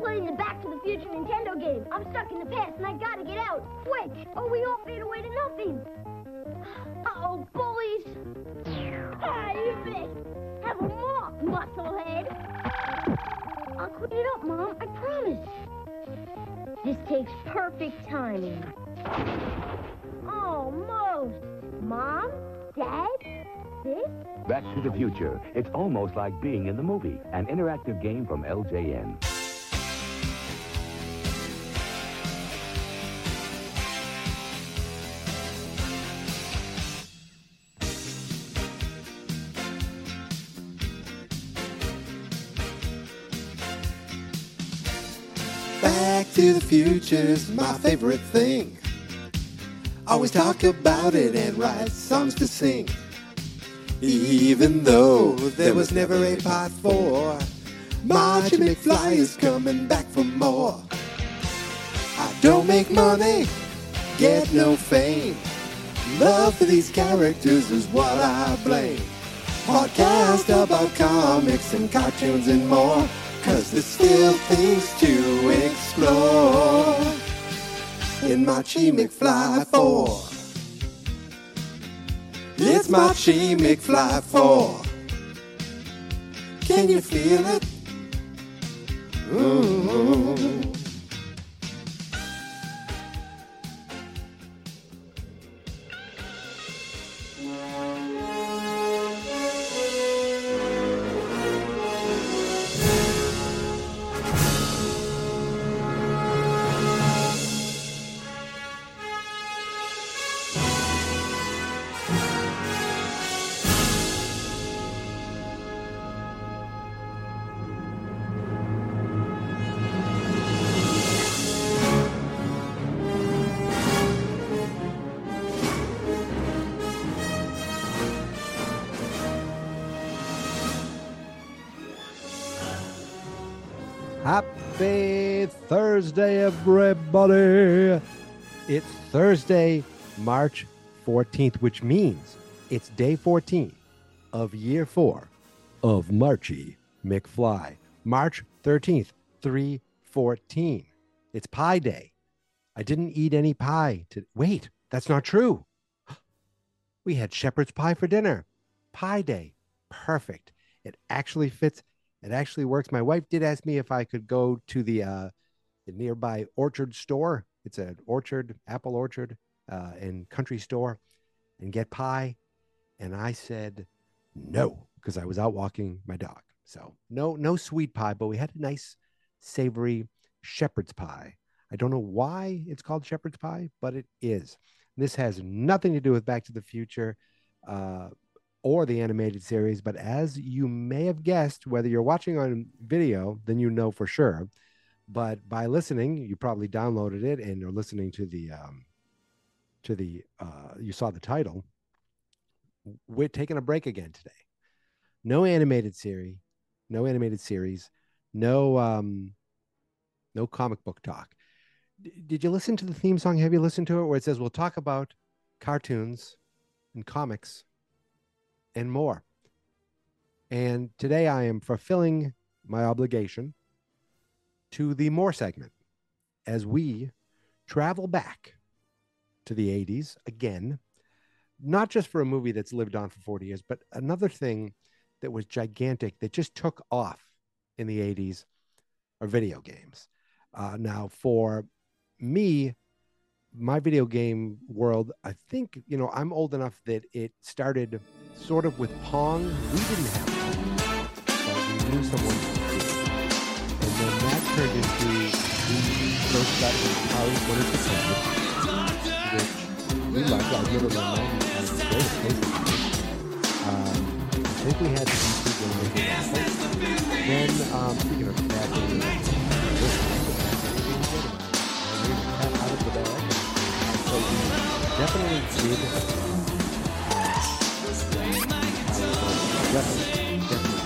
playing the Back to the Future Nintendo game. I'm stuck in the past and I gotta get out. Quick, or we all fade away to nothing. Uh-oh, bullies. Ah, you missed. Have a mop, musclehead. I'll clean it up, Mom, I promise. This takes perfect timing. Almost. Mom? Dad? This? Back to the Future. It's almost like being in the movie. An interactive game from LJN. Back to the Future's my favorite thing. Always talk about it and write songs to sing. Even though there was never a part 4, Marty McFly is coming back for more. I don't make money, get no fame. Love for these characters is what I blame. Podcast about comics and cartoons and more, 'cause there's still things to explore in Marty McFly 4. It's Marty McFly 4. Can you feel it? Ooh. Happy Thursday, everybody. It's Thursday, March 14th, which means it's day 14 of year 4 of Marty McFly. March 13th, 3/14. It's Pie Day. I didn't eat any pie. Wait, that's not true. We had shepherd's pie for dinner. Pie Day. Perfect. It actually fits. It actually works. My wife did ask me if I could go to the nearby orchard store. It's an orchard, apple orchard, and country store, and get pie. And I said no, because I was out walking my dog. So no sweet pie, but we had a nice savory shepherd's pie. I don't know why it's called shepherd's pie, but it is. This has nothing to do with Back to the Future or the animated series, but as you may have guessed, whether you're watching on video, then you know for sure. But by listening, you probably downloaded it and you're listening to the you saw the title. We're taking a break again today. No animated series, no comic book talk. Did you listen to the theme song? Have you listened to it where it says we'll talk about cartoons and comics and more? And today I am fulfilling my obligation to the more segment as we travel back to the 80s again, not just for a movie that's lived on for 40 years, but another thing that was gigantic that just took off in the 80s are video games. Now, for me, my video game world, I think, I'm old enough that it started sort of with Pong. We didn't have Pong, but we knew someone who did. And then that turned into, we first got Atari 2600, which we loved. I really loved it. It was great. I think we had the PC game. Then, speaking of that, out of the bag. So we definitely did. Definitely.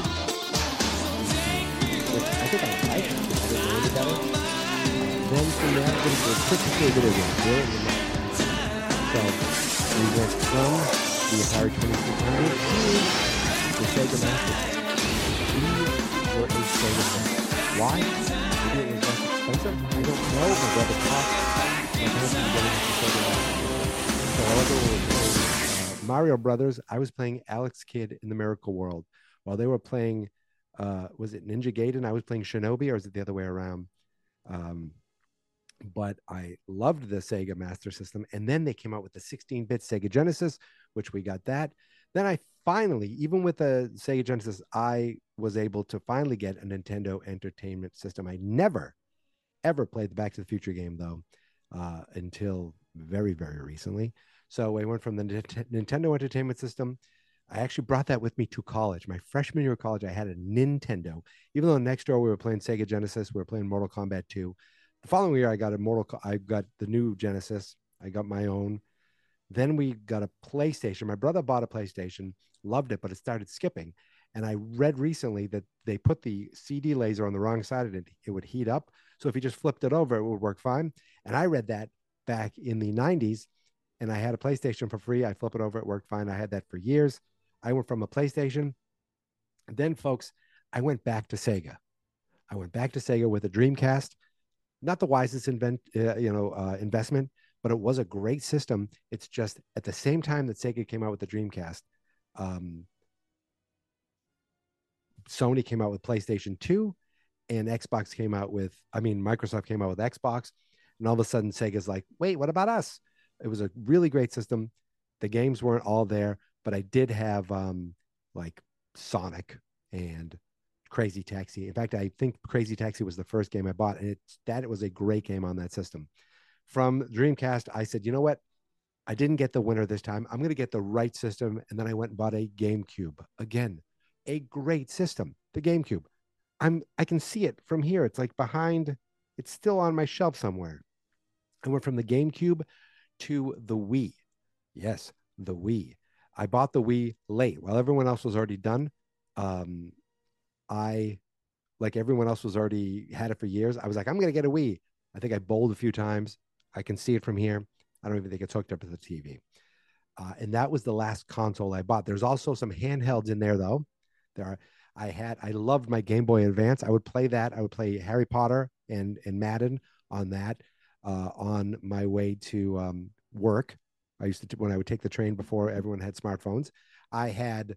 But I think I liked it. I didn't really better. Then from there, I'm going to go quickly video games. So we went from the Atari 2600 to the Sega Master. We were a Sega fan. Why? Maybe it was expensive? I don't know. My brother talked my parents into getting us a Sega Master System. So while everyone was playing Mario Brothers, I was playing Alex Kidd in the Miracle World. While they were playing, was it Ninja Gaiden? I was playing Shinobi, or is it the other way around? Um, but I loved the Sega Master System. And then they came out with the 16-bit Sega Genesis, which we got that. Then I finally, even with the Sega Genesis, I was able to finally get a Nintendo Entertainment System. I never, ever played the Back to the Future game, though, until very, very recently. So I went from the Nintendo Entertainment System. I actually brought that with me to college. My freshman year of college, I had a Nintendo. Even though next door we were playing Sega Genesis, we were playing Mortal Kombat 2. The following year, I got the new Genesis. I got my own. Then we got a PlayStation. My brother bought a PlayStation, loved it, but it started skipping. And I read recently that they put the CD laser on the wrong side of it. It would heat up. So if you just flipped it over, it would work fine. And I read that back in the 90s, and I had a PlayStation for free. I flip it over, it worked fine. I had that for years. I went from a PlayStation. Then, folks, I went back to Sega. I went back to Sega with a Dreamcast. Not the wisest investment, but it was a great system. It's just at the same time that Sega came out with the Dreamcast, Sony came out with PlayStation 2, and Microsoft came out with Xbox, and all of a sudden Sega's like, wait, what about us? It was a really great system. The games weren't all there, but I did have like Sonic and Crazy Taxi. In fact, I think Crazy Taxi was the first game I bought, and it was a great game on that system. From Dreamcast, I said, you know what? I didn't get the winner this time. I'm going to get the right system. And then I went and bought a GameCube. Again, a great system. The GameCube. I can see it from here. It's like behind. It's still on my shelf somewhere. I went from the GameCube to the Wii. Yes, the Wii. I bought the Wii late while everyone else was already done. I, like everyone else was already had it for years. I was like, I'm going to get a Wii. I think I bowled a few times. I can see it from here. I don't even think it's hooked up to the TV. And that was the last console I bought. There's also some handhelds in there, though. I loved my Game Boy Advance. I would play that. I would play Harry Potter and Madden on that on my way to work. I used to, when I would take the train before everyone had smartphones. I had,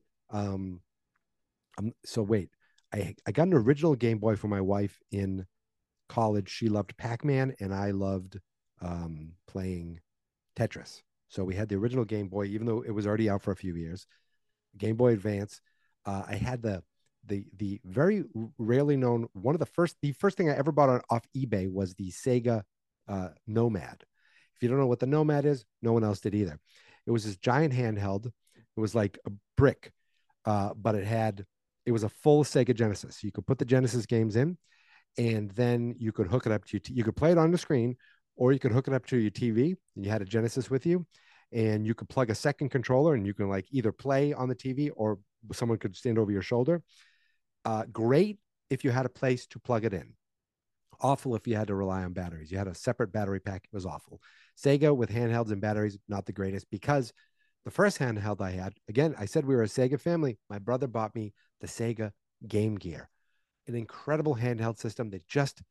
I got an original Game Boy for my wife in college. She loved Pac-Man, and I loved playing Tetris. So we had the original Game Boy, even though it was already out for a few years. Game Boy Advance. I had the very rarely known the first thing I ever bought off eBay was the Sega Nomad. If you don't know what the Nomad is, no one else did either. It was this giant handheld. It was like a brick, but it was a full Sega Genesis. You could put the Genesis games in, and then you could hook it up to you could play it on the screen, or you could hook it up to your TV, and you had a Genesis with you, and you could plug a second controller, and you can like either play on the TV or someone could stand over your shoulder. Great if you had a place to plug it in. Awful if you had to rely on batteries. You had a separate battery pack. It was awful. Sega with handhelds and batteries, not the greatest, because the first handheld I had, again, I said we were a Sega family. My brother bought me the Sega Game Gear, an incredible handheld system that just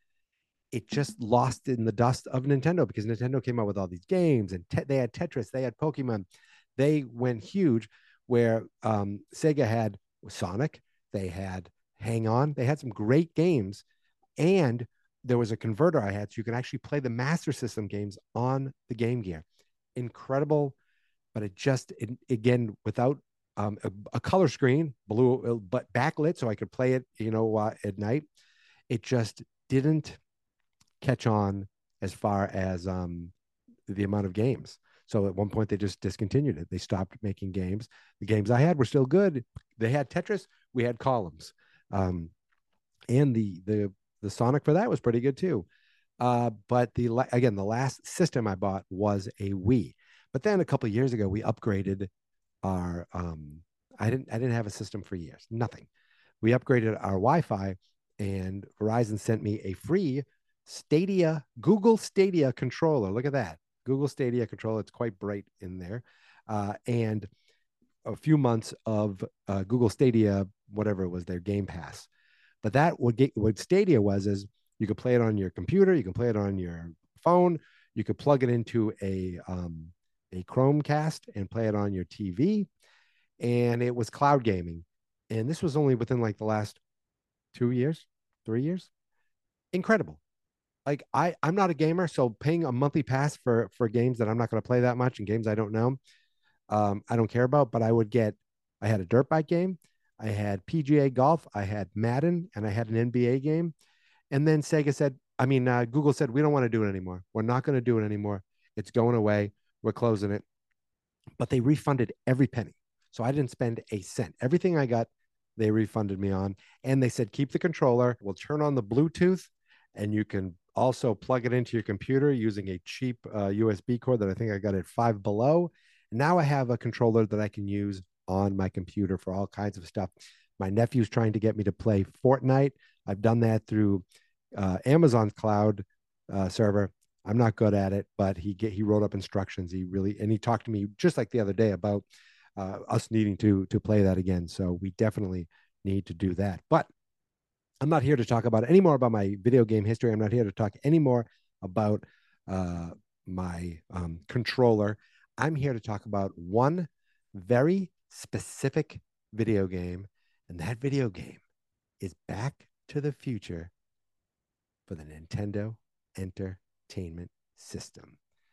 lost in the dust of Nintendo, because Nintendo came out with all these games, and they had Tetris, they had Pokemon. They went huge, where Sega had Sonic, they had Hang On, they had some great games, and there was a converter I had, so you can actually play the Master System games on the Game Gear. Incredible, but again, without a color screen, blue, but backlit, so I could play it, at night. It just didn't catch on as far as the amount of games. So at one point they just discontinued it. They stopped making games. The games I had were still good. They had Tetris. We had Columns, and the Sonic for that was pretty good too. But the last system I bought was a Wii. But then a couple of years ago we upgraded our. I didn't have a system for years. Nothing. We upgraded our Wi-Fi, and Verizon sent me a free Google Stadia controller. Look at that. Google Stadia controller. It's quite bright in there. And a few months of Google Stadia, whatever it was, their Game Pass. But what Stadia was is You could play it on your computer. You can play it on your phone. You could plug it into a Chromecast and play it on your TV. And it was cloud gaming. And this was only within like the last 2 years, 3 years. Incredible. Like I'm not a gamer, so paying a monthly pass for games that I'm not going to play that much and games I don't know, I don't care about. But I had a dirt bike game, I had PGA golf, I had Madden, and I had an NBA game. And then Sega said, Google said, we don't want to do it anymore. We're not going to do it anymore. It's going away. We're closing it. But they refunded every penny. So I didn't spend a cent. Everything I got, they refunded me on. And they said, keep the controller. We'll turn on the Bluetooth, and you can also plug it into your computer using a cheap USB cord that I think I got at Five Below. Now I have a controller that I can use on my computer for all kinds of stuff. My nephew's trying to get me to play Fortnite. I've done that through Amazon's cloud server. I'm not good at it, but he wrote up instructions. He talked to me just like the other day about us needing to play that again. So we definitely need to do that. But I'm not here to talk about any more about my video game history. I'm not here to talk any more about my controller. I'm here to talk about one very specific video game, and that video game is Back to the Future for the Nintendo Entertainment System.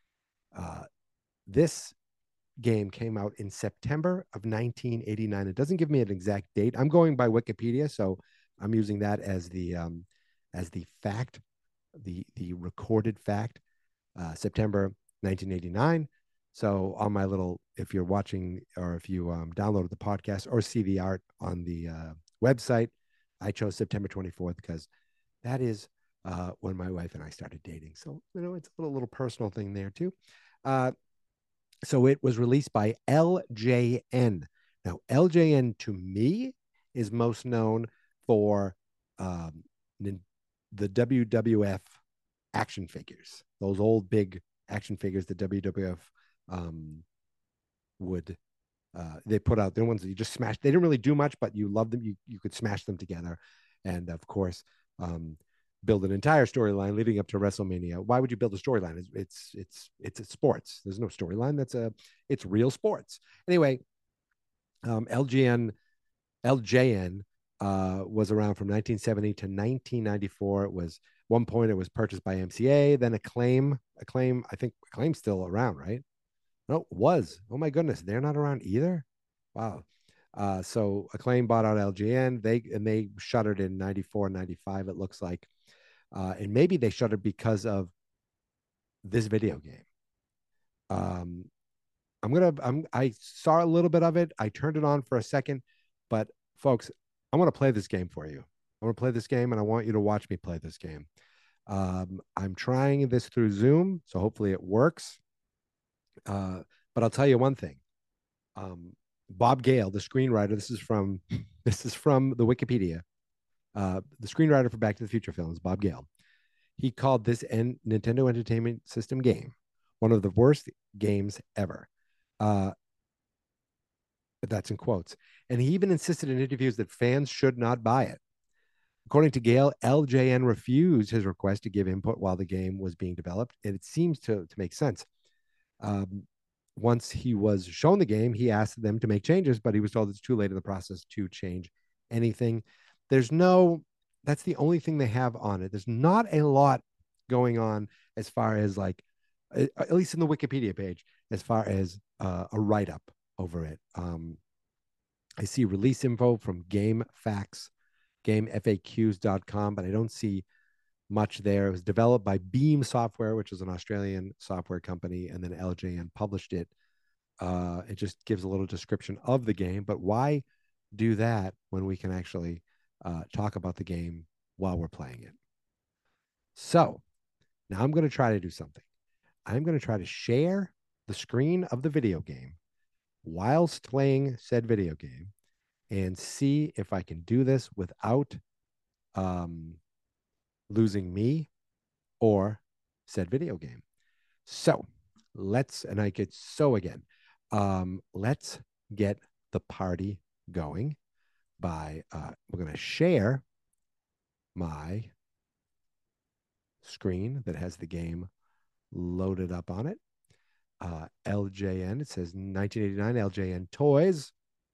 This game came out in September of 1989. It doesn't give me an exact date. I'm going by Wikipedia, so I'm using that as the fact, the recorded fact, September 1989. So on my little, if you're watching or if you downloaded the podcast or see the art on the website, I chose September 24th because that is when my wife and I started dating. So, it's a little personal thing there too. So it was released by LJN. Now, LJN to me is most known for the WWF action figures, those old big action figures that WWF would they put out. They're ones that you just smash. They didn't really do much, but you loved them. You could smash them together, and of course, build an entire storyline leading up to WrestleMania. Why would you build a storyline? It's sports. There's no storyline. It's real sports. Anyway, LJN was around from 1970 to 1994. It was one point it was purchased by MCA, then Acclaim. I think Acclaim's still around, right? No, it was. Oh my goodness, they're not around either. Wow. So Acclaim bought out LJN. They shuttered in 94, 95, it looks like. And maybe they shuttered because of this video game. I saw a little bit of it. I turned it on for a second, but folks, I want to play this game for you. I want to play this game, and I want you to watch me play this game. I'm trying this through Zoom, so hopefully it works. But I'll tell you one thing. Bob Gale, the screenwriter, this is from the Wikipedia. The screenwriter for Back to the Future films, Bob Gale. He called this Nintendo Entertainment System game one of the worst games ever. But that's in quotes. And he even insisted in interviews that fans should not buy it. According to Gale, LJN refused his request to give input while the game was being developed, and it seems to make sense. Once he was shown the game, he asked them to make changes, but he was told it's too late in the process to change anything. That's the only thing they have on it. There's not a lot going on as far as like, at least in the Wikipedia page, as far as a write-up over it. I see release info from GameFAQs.com, but I don't see much there. It was developed by Beam Software, which is an Australian software company, and then LJN published it. It just gives a little description of the game, but why do that when we can actually talk about the game while we're playing it? So now I'm going to try to do something. I'm going to try to share the screen of the video game whilst playing said video game and see if I can do this without losing or said video game. So let's get the party going by we're going to share my screen that has the game loaded up on it. LJN, it says 1989 LJN Toys.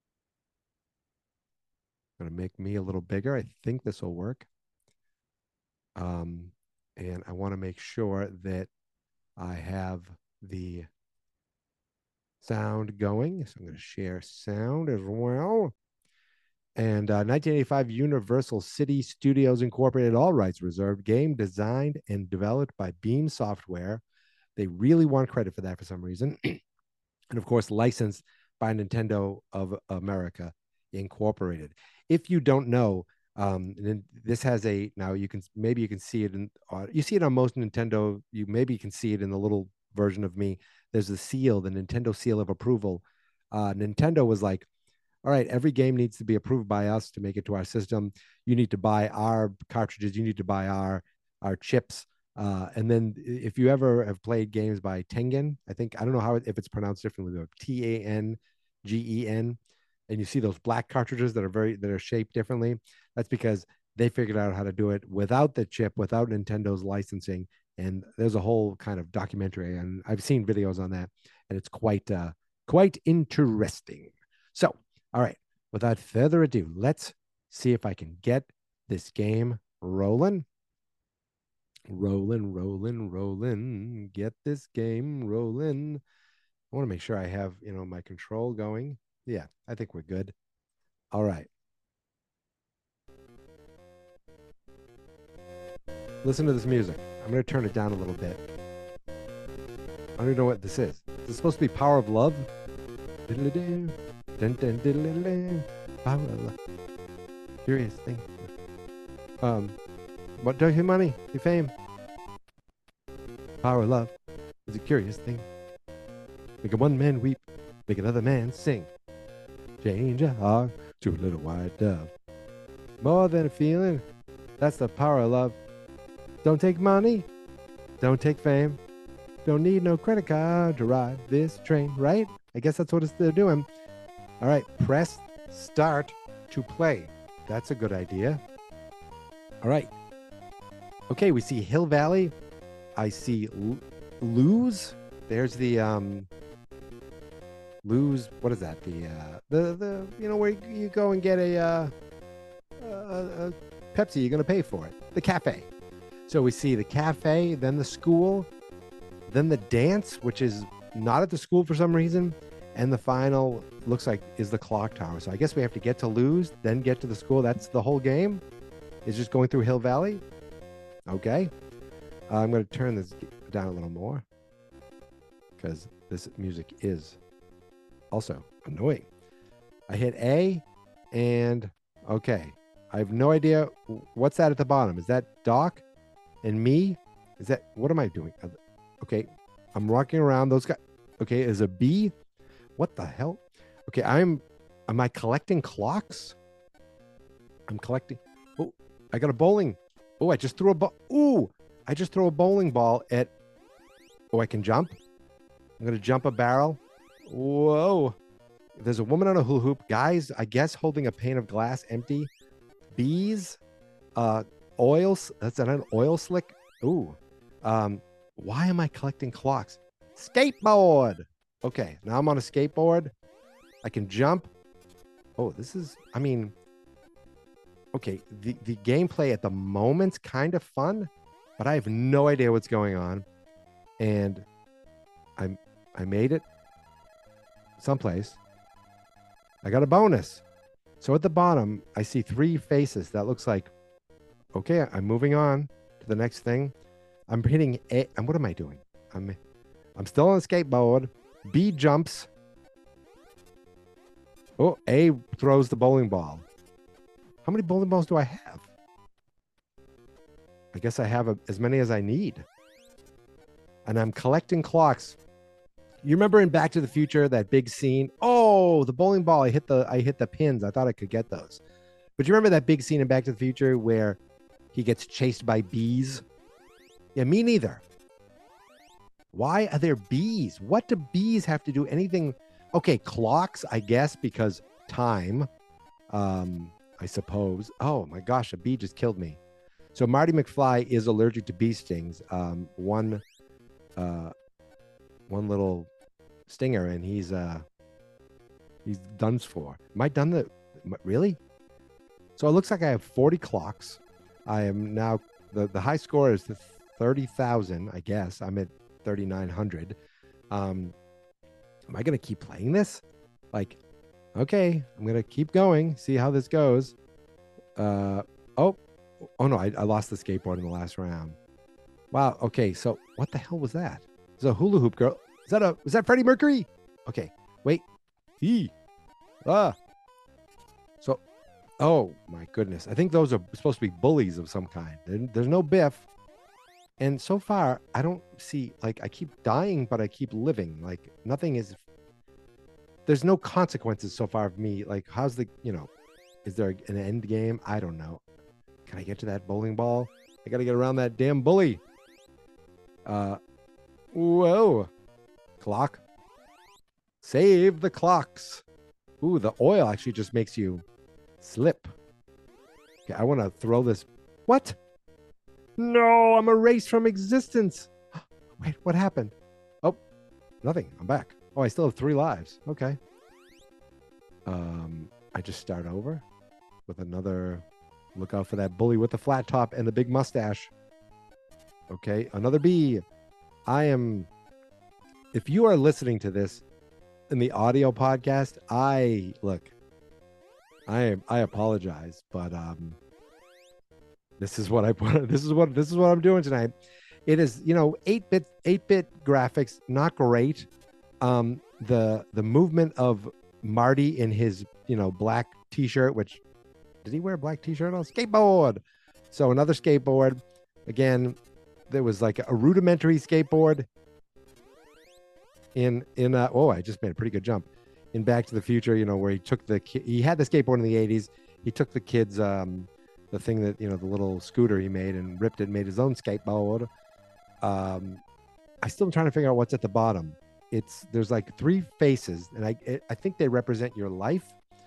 Going to make me a little bigger. I think this will work. And I want to make sure that I have the sound going. So I'm going to share sound as well. And 1985 Universal City Studios Incorporated, all rights reserved, game designed and developed by Beam Software. They really want credit for that for some reason. And of course, licensed by Nintendo of America Incorporated. If you don't know, this has now you can see it you see it on most Nintendo. You can see it in the little version of me. There's the seal, the Nintendo seal of approval. Nintendo was like, all right, every game needs to be approved by us to make it to our system. You need to buy our cartridges. You need to buy our chips. And then if you ever have played games by Tengen, I don't know if it's pronounced differently, but Tangen, and you see those black cartridges that are shaped differently, that's because they figured out how to do it without the chip, without Nintendo's licensing. And there's a whole kind of documentary, and I've seen videos on that, and it's quite interesting. So, all right, without further ado, let's see if I can get this game rolling. Rolling. Get this game rolling. I want to make sure I have, my control going. Yeah, I think we're good. All right. Listen to this music. I'm going to turn it down a little bit. I don't even know what this is. Is this supposed to be Power of Love? Power of Love. Curious thing. What do you money? You fame? Power of love is a curious thing. Make a one man weep, make another man sing. Change a heart to a little white dove. More than a feeling, that's the power of love. Don't take money, don't take fame, don't need no credit card to ride this train, right? I guess that's what they're doing. All right, press start to play. That's a good idea. All right. Okay, we see Hill Valley. I see Lose. There's the Lose. What is that? The where you go and get a Pepsi. You're gonna pay for it. The cafe. So we see the cafe, then the school, then the dance, which is not at the school for some reason, and the final looks like is the clock tower. So I guess we have to get to Lose, then get to the school. That's the whole game. Is just going through Hill Valley. Okay. I'm going to turn this down a little more because this music is also annoying. I hit A and okay. I have no idea. What's that at the bottom? Is that Doc and me? Is that, what am I doing? Okay. I'm rocking around those guys. Okay. Is a B? What the hell? Okay. Am I collecting clocks? I'm collecting. Oh, I got a bowling. Oh, I just threw a ball. Ooh, I just throw a bowling ball at. Oh, I can jump. I'm going to jump a barrel. Whoa. There's a woman on a hula hoop. Guys, I guess holding a pane of glass empty. Bees. Oils. That's an oil slick. Ooh. Why am I collecting clocks? Skateboard. Okay, now I'm on a skateboard. I can jump. Oh, this is, okay, the gameplay at the moment's kind of fun, but I have no idea what's going on. And I made it someplace. I got a bonus. So at the bottom, I see 3 faces. That looks like, okay, I'm moving on to the next thing. I'm hitting A. And what am I doing? I'm still on a skateboard. B jumps. Oh, A throws the bowling ball. How many bowling balls do I have? I guess I have as many as I need. And I'm collecting clocks. You remember in Back to the Future, that big scene? Oh, the bowling ball. I hit the pins. I thought I could get those. But you remember that big scene in Back to the Future where he gets chased by bees? Yeah, me neither. Why are there bees? What do bees have to do anything? Okay, clocks, I guess, because time. I suppose. Oh my gosh, a bee just killed me. So Marty McFly is allergic to bee stings. One little stinger, and he's done for. Am I done? Really? So it looks like I have 40 clocks. I am now the high score is 30,000. I guess I'm at 3,900. Am I gonna keep playing this? Like, okay, I'm gonna keep going. See how this goes. Oh no, I lost the skateboard in the last round. Wow. Okay, so what the hell was that? It's a hula hoop girl. Was that Freddie Mercury? Okay, wait. So, oh my goodness. I think those are supposed to be bullies of some kind. There's no Biff. And so far, I don't see, like, I keep dying, but I keep living. Like, nothing is, there's no consequences so far of me. Like, how's the, is there an end game? I don't know. Can I get to that bowling ball? I got to get around that damn bully. Whoa. Clock. Save the clocks. Ooh, the oil actually just makes you slip. Okay, I want to throw this. What? No, I'm erased from existence. Wait, what happened? Oh, nothing. I'm back. Oh, I still have 3 lives. Okay. I just start over with another. Look out for that bully with the flat top and the big mustache. Okay, another bee. If you are listening to this in the audio podcast, I apologize, but this is what I put. This is what I'm doing tonight. It is, 8-bit graphics, not great. The movement of Marty in his, black t-shirt, which did he wear a black t-shirt on? Skateboard. So another skateboard. Again, there was like a rudimentary skateboard I just made a pretty good jump in Back to the Future, where he had the skateboard in the 80s. He took the kids, the thing that, the little scooter he made and ripped it and made his own skateboard. I still am trying to figure out what's at the bottom. There's like 3 faces, and I think they represent your life.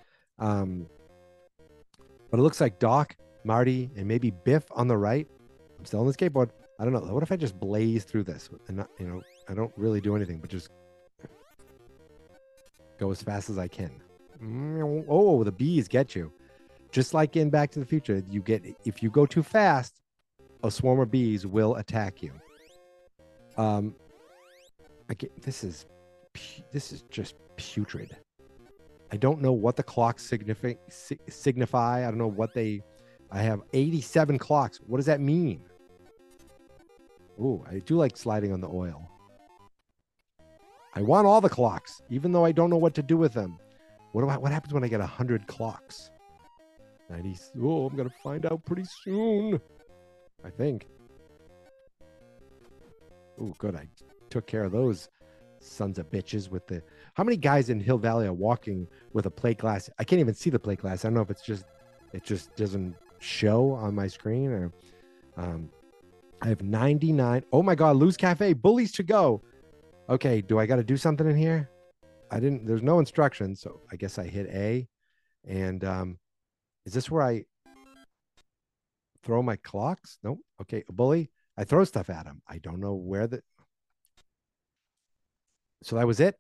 But it looks like Doc, Marty, and maybe Biff on the right. I'm still on the skateboard. I don't know. What if I just blaze through this and not, I don't really do anything, but just go as fast as I can. Oh, the bees get you. Just like in Back to the Future, if you go too fast, a swarm of bees will attack you. This is just putrid. I don't know what the clocks signify. I don't know what I have 87 clocks. What does that mean? Ooh, I do like sliding on the oil. I want all the clocks, even though I don't know what to do with them. What happens when I get 100 clocks? 90. Oh, I'm going to find out pretty soon. I think. Oh, good. I took care of those sons of bitches with the... How many guys in Hill Valley are walking with a plate glass? I can't even see the plate glass. I don't know if it just doesn't show on my screen or... I have 99. Oh my God, Lou's Cafe, bullies to go. Okay, do I got to do something in here? There's no instructions, so I guess I hit A. And is this where I throw my clocks? Nope. Okay, a bully. I throw stuff at him. I don't know where So that was it.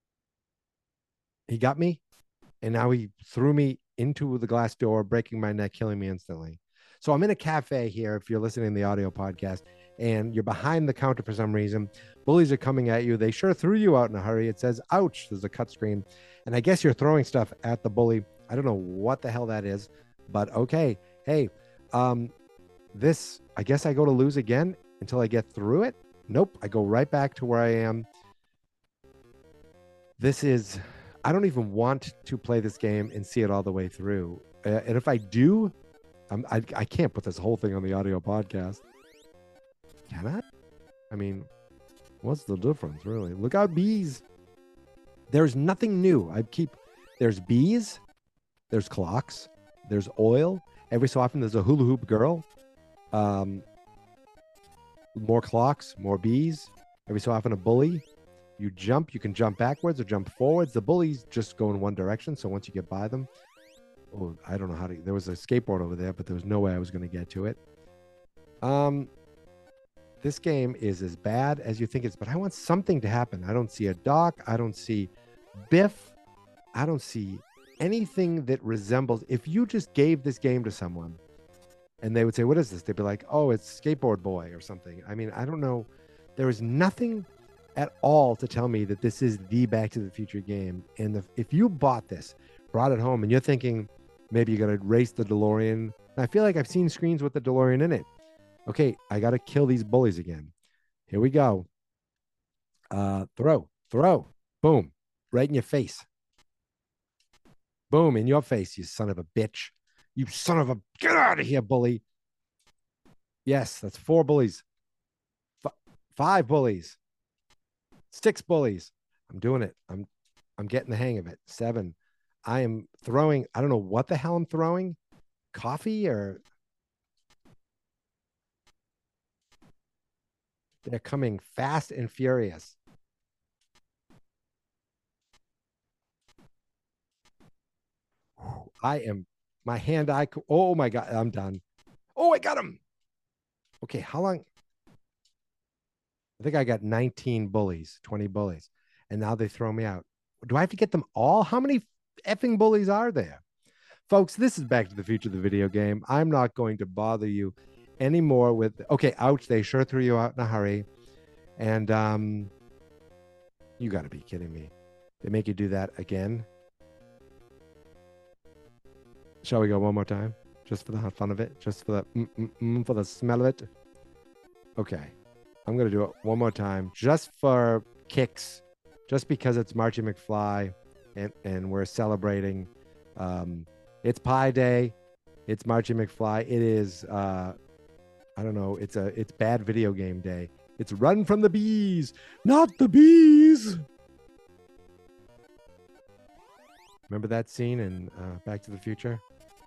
He got me, and now he threw me into the glass door, breaking my neck, killing me instantly. So I'm in a cafe here, if you're listening to the audio podcast, and you're behind the counter for some reason. Bullies are coming at you. They sure threw you out in a hurry. It says, ouch, there's a cut screen. And I guess you're throwing stuff at the bully. I don't know what the hell that is, but okay. Hey, I guess I go to lose again until I get through it. Nope, I go right back to where I am. I don't even want to play this game and see it all the way through. And if I do, I can't put this whole thing on the audio podcast. Can I? I mean, what's the difference, really? Look out, bees. There's nothing new. There's bees, there's clocks, there's oil. Every so often, there's a hula hoop girl. More clocks, more bees. Every so often, a bully. You can jump backwards or jump forwards. The bullies just go in one direction. So once you get by them, I don't know how to. There was a skateboard over there, but there was no way I was going to get to it. This game is as bad as you think it's, but I want something to happen. I don't see a Doc. I don't see Biff. I don't see anything that resembles. If you just gave this game to someone and they would say, "What is this?" They'd be like, "Oh, it's Skateboard Boy or something." I mean, I don't know. There is nothing at all to tell me that this is the Back to the Future game. And if you bought this, brought it home, and you're thinking maybe you're going to race the DeLorean, I feel like I've seen screens with the DeLorean in it. Okay, I got to kill these bullies again. Here we go. Throw, boom, right in your face. Boom, in your face, you son of a bitch. You son of a, get out of here, bully. Yes, that's 4 bullies. 5 bullies. 6 bullies. I'm doing it. I'm getting the hang of it. 7. I am throwing, I don't know what the hell I'm throwing. Coffee or... They're coming fast and furious. I am, my hand-eye, oh my God, I'm done. Oh, I got him. Okay, how long? I think I got 19 bullies, 20 bullies, and now they throw me out. Do I have to get them all? How many effing bullies are there? Folks, this is Back to the Future, the video game. I'm not going to bother you anymore with, okay, ouch, they sure threw you out in a hurry. And you got to be kidding me. They make you do that again? Shall we go one more time? Just for the fun of it? Just for the smell of it? Okay. I'm going to do it one more time just for kicks, just because it's Marty McFly and we're celebrating. It's Pie Day. It's Marty McFly. It is, I don't know, it's bad video game day. It's Run from the Bees, not the bees. Remember that scene in Back to the Future?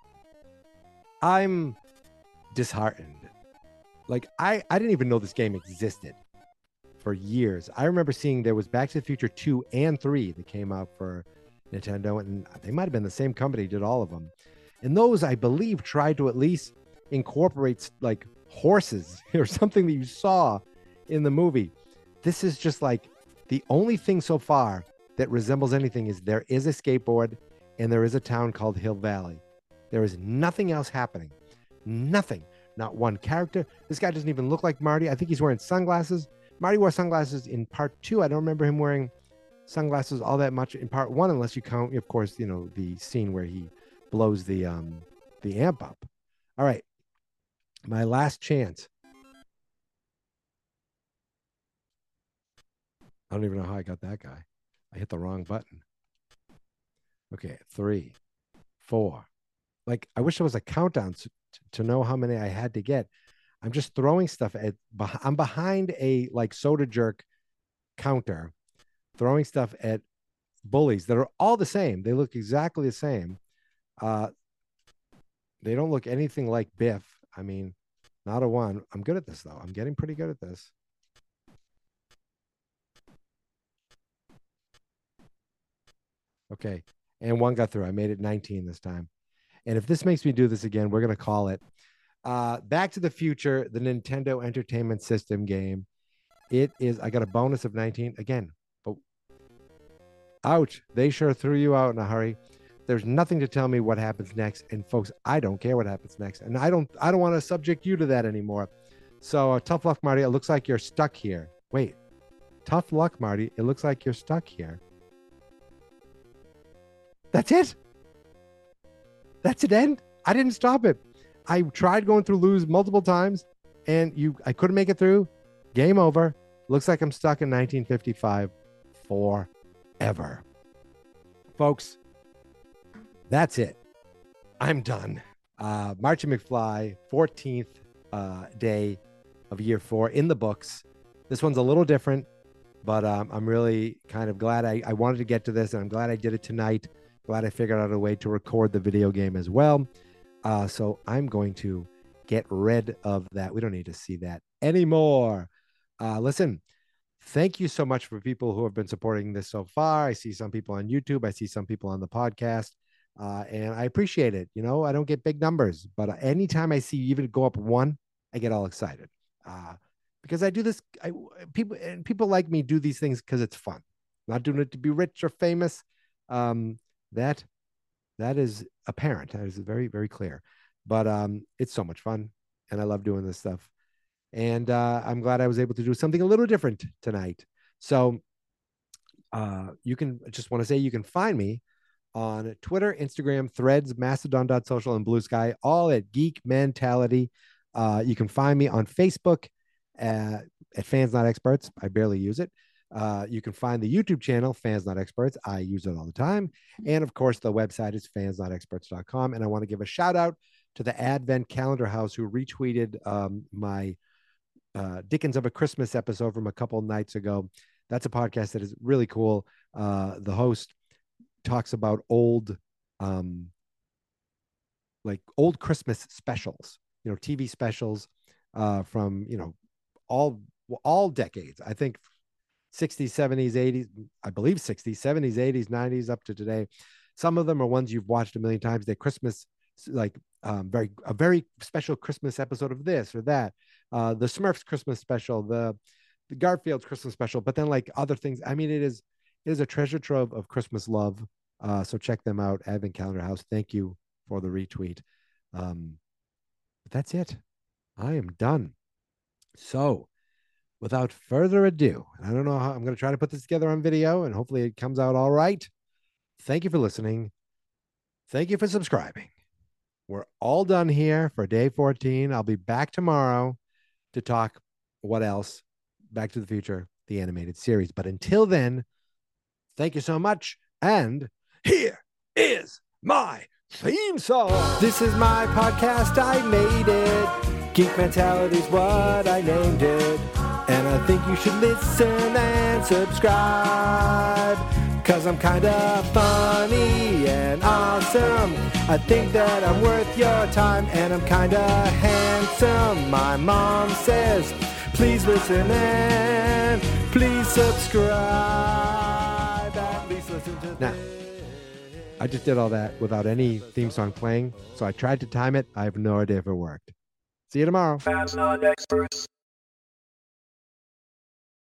I'm disheartened. Like, I didn't even know this game existed for years. I remember seeing there was Back to the Future 2 and 3 that came out for Nintendo, and they might have been the same company did all of them. And those, I believe, tried to at least incorporate like horses or something that you saw in the movie. This is just like the only thing so far that resembles anything is there is a skateboard and there is a town called Hill Valley. There is nothing else happening. Nothing. Not one character. This guy doesn't even look like Marty. I think he's wearing sunglasses. Marty wore sunglasses in part 2. I don't remember him wearing sunglasses all that much in part 1, unless you count, of course, you know, the scene where he blows the amp up. All right. My last chance. I don't even know how I got that guy. I hit the wrong button. Okay, 3, 4. Like, I wish there was a countdown to know how many I had to get. I'm just throwing stuff at, I'm behind a like soda jerk counter, throwing stuff at bullies that are all the same. They look exactly the same. They don't look anything like Biff. I mean, not a one. I'm good at this though. I'm getting pretty good at this. Okay. And one got through. I made it 19 this time. And if this makes me do this again, we're going to call it Back to the Future, the Nintendo Entertainment System game. It is, I got a bonus of 19 again. Oh, ouch. They sure threw you out in a hurry. There's nothing to tell me what happens next. And folks, I don't care what happens next. And I don't want to subject you to that anymore. So tough luck, Marty. It looks like you're stuck here. Wait, tough luck, Marty. It looks like you're stuck here. That's it. That's it. End. I didn't stop it. I tried going through lose multiple times and I couldn't make it through. Game over. Looks like I'm stuck in 1955 forever. Folks, that's it. I'm done. Marty McFly, 14th day of year 4 in the books. This one's a little different, but I'm really kind of glad I wanted to get to this, and I'm glad I did it tonight. Glad I figured out a way to record the video game as well. So I'm going to get rid of that. We don't need to see that anymore. Listen, thank you so much for people who have been supporting this so far. I see some people on YouTube. I see some people on the podcast. And I appreciate it. You know, I don't get big numbers, but anytime I see you even go up 1, I get all excited because I do this. People like me do these things because it's fun. I'm not doing it to be rich or famous. That is apparent. That is very, very clear. But it's so much fun, and I love doing this stuff. And I'm glad I was able to do something a little different tonight. So you can find me on Twitter, Instagram, Threads, Mastodon.social, and Blue Sky, all at Geek Mentality. You can find me on Facebook at Fans Not Experts. I barely use it. You can find the YouTube channel, Fans Not Experts. I use it all the time. And of course, the website is fansnotexperts.com. And I want to give a shout out to the Advent Calendar House who retweeted my Dickens of a Christmas episode from a couple nights ago. That's a podcast that is really cool. The host talks about old Christmas specials, TV specials from, all decades. I think 60s, 70s, 80s, I believe 60s, 70s, 80s, 90s up to today. Some of them are ones you've watched a million times. They're Christmas, a very special Christmas episode of this or that. The Smurfs Christmas special, the Garfield's Christmas special, but then like other things. I mean, it is a treasure trove of Christmas love. So check them out, Advent Calendar House. Thank you for the retweet. But that's it. I am done. So without further ado, and I don't know how I'm going to try to put this together on video, and hopefully it comes out all right. Thank you for listening. Thank you for subscribing. We're all done here for day 14. I'll be back tomorrow to talk what else? Back to the Future, the animated series. But until then, thank you so much. And here is my theme song. This is my podcast. I made it. Geek Mentality's what I named it. And I think you should listen and subscribe, 'cause I'm kind of funny and awesome. I think that I'm worth your time, and I'm kind of handsome. My mom says, please listen and please subscribe. At least listen to now. I just did all that without any theme song playing, so I tried to time it. I have no idea if it worked. See you tomorrow. Fans Not Experts.